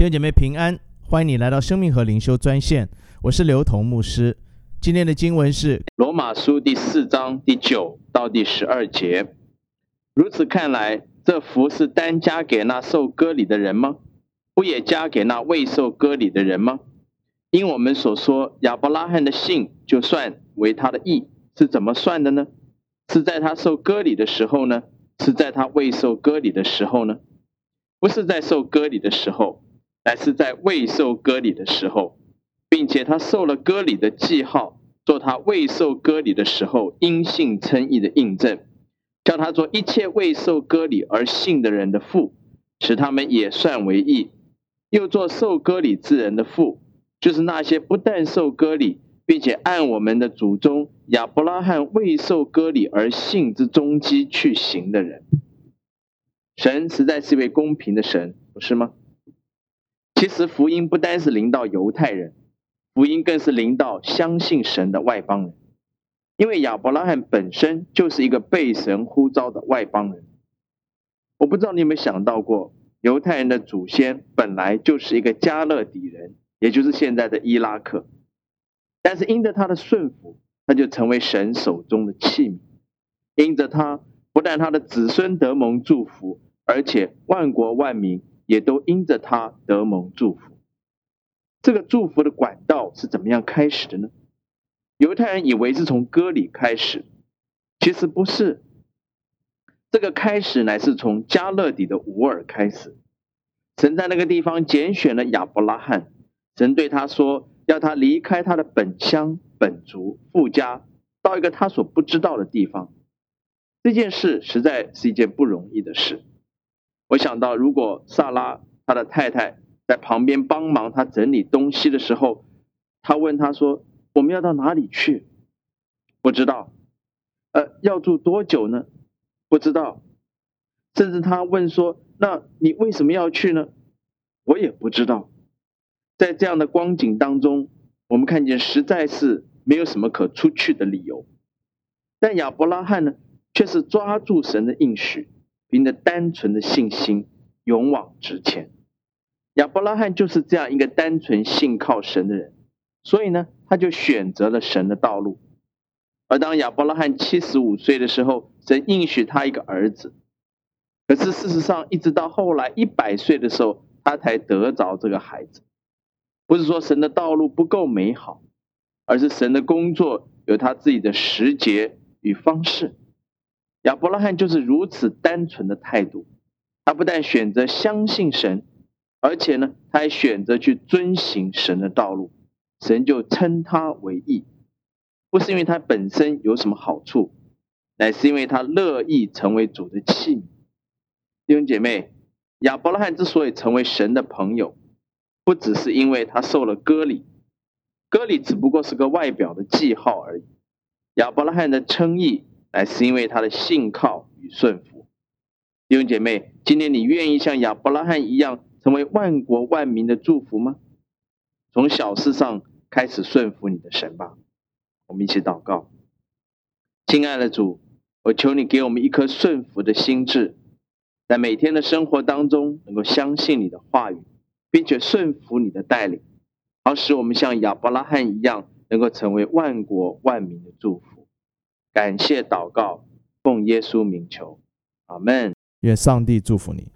兄姐妹平安，欢迎你来到生命和灵修专线，我是刘同牧师。今天的经文是罗马书第4章第9到第12节。如此看来，这福是单加给那受割礼的人吗？不也加给那未受割礼的人吗？因我们所说亚伯拉罕的信就算为他的义，是怎么算的呢？是在他受割礼的时候呢？是在他未受割礼的时候呢？不是在受割礼的时候，乃是在未受割礼的时候，并且他受了割礼的记号，做他未受割礼的时候因信称义的印证，叫他做一切未受割礼而信的人的父，使他们也算为义；又做受割礼之人的父，就是那些不但受割礼，并且按我们的祖宗亚伯拉罕未受割礼而信之踪迹去行的人。神实在是一位公平的神，不是吗？其实福音不单是临到犹太人，福音更是临到相信神的外邦人。因为亚伯拉罕本身就是一个被神呼召的外邦人。我不知道你有没有想到过，犹太人的祖先本来就是一个加勒底人，也就是现在的伊拉克。但是因着他的顺服，他就成为神手中的器皿。因着他，不但他的子孙得蒙祝福，而且万国万民也都因着他得蒙祝福。这个祝福的管道是怎么样开始的呢？犹太人以为是从割礼开始，其实不是。这个开始乃是从加勒底的吾尔开始。神在那个地方拣选了亚伯拉罕，神对他说，要他离开他的本乡本族父家，到一个他所不知道的地方。这件事实在是一件不容易的事。我想到，如果萨拉他的太太在旁边帮忙他整理东西的时候，他问他说，我们要到哪里去？不知道。要住多久呢？不知道。甚至他问说，那你为什么要去呢？我也不知道。在这样的光景当中，我们看见实在是没有什么可出去的理由。但亚伯拉罕呢，却是抓住神的应许，凭着单纯的信心勇往直前。亚伯拉罕就是这样一个单纯信靠神的人，所以呢，他就选择了神的道路。而当亚伯拉罕75岁的时候，神应许他一个儿子。可是事实上，一直到后来100岁的时候，他才得着这个孩子。不是说神的道路不够美好，而是神的工作有他自己的时节与方式。亚伯拉罕就是如此单纯的态度，他不但选择相信神，而且呢，他还选择去遵行神的道路，神就称他为义。不是因为他本身有什么好处，乃是因为他乐意成为主的器皿。弟兄姐妹，亚伯拉罕之所以成为神的朋友，不只是因为他受了割礼，割礼只不过是个外表的记号而已。亚伯拉罕的称义乃是因为他的信靠与顺服。弟兄姐妹，今天你愿意像亚伯拉罕一样成为万国万民的祝福吗？从小事上开始顺服你的神吧。我们一起祷告。亲爱的主，我求你给我们一颗顺服的心智，在每天的生活当中能够相信你的话语，并且顺服你的带领，好使我们像亚伯拉罕一样，能够成为万国万民的祝福。感谢祷告，奉耶稣名求，阿们。 愿上帝祝福你。